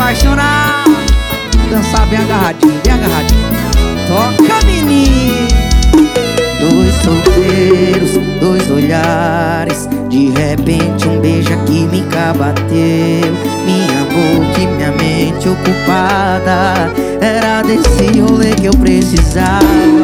apaixonado, dançar bem agarradinho, bem agarradinho. Toca, menino. Dois solteiros, dois olhares, de repente um beijo a química bateu. Minha boca e minha mente ocupada, era desse rolê que eu precisava.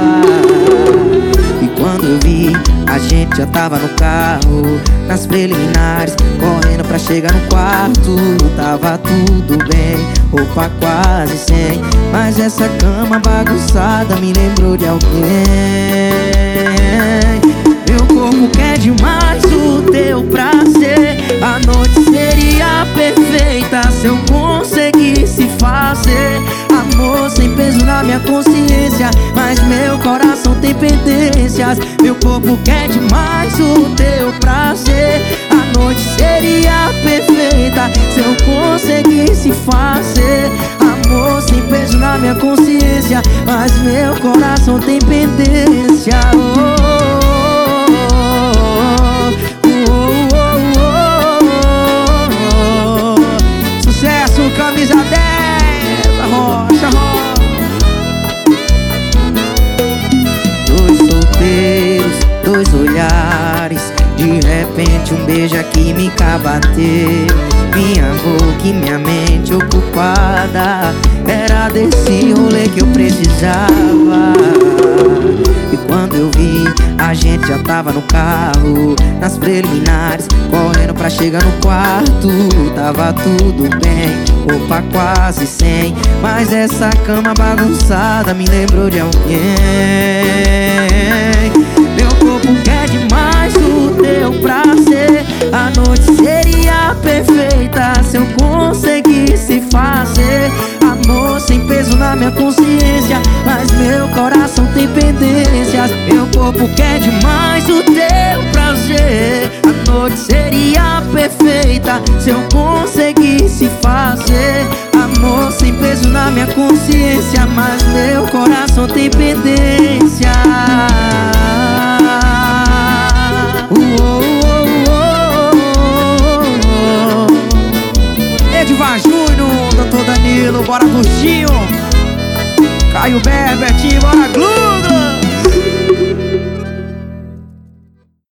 E quando eu vi, a gente já tava no carro, nas preliminares, correndo pra chegar no quarto. Tava tudo bem, roupa quase sem, mas essa cama bagunçada me lembrou de alguém. Meu corpo quer demais o teu prazer, a noite seria perfeita se eu conseguisse fazer amor sem peso na minha consciência, mas meu coração tem pendências. Meu corpo quer demais o teu prazer, a noite seria perfeita se eu conseguisse fazer amor sem peso na minha consciência, mas meu coração tem pendência. Sucesso, camisa 10, rocha, rocha. Dois solteiros, dois olhares, de repente um beijo a química bateu. Minha boca e minha mente ocupada, era desse rolê que eu precisava. E quando eu vi, a gente já tava no carro, nas preliminares, correndo pra chegar no quarto. Tava tudo bem, roupa quase sem, mas essa cama bagunçada me lembrou de alguém. Meu corpo quer demais o teu prazer, a noite seria perfeita se eu conseguisse fazer amor sem peso na minha consciência, mas meu coração tem pendências. Meu corpo quer demais o teu prazer, a noite seria perfeita se eu conseguisse fazer amor sem peso na minha consciência, mas meu coração tem pendência. Edivar Júnior, Doutor Danilo, bora Agostinho, Caio Berbert, bora Glu.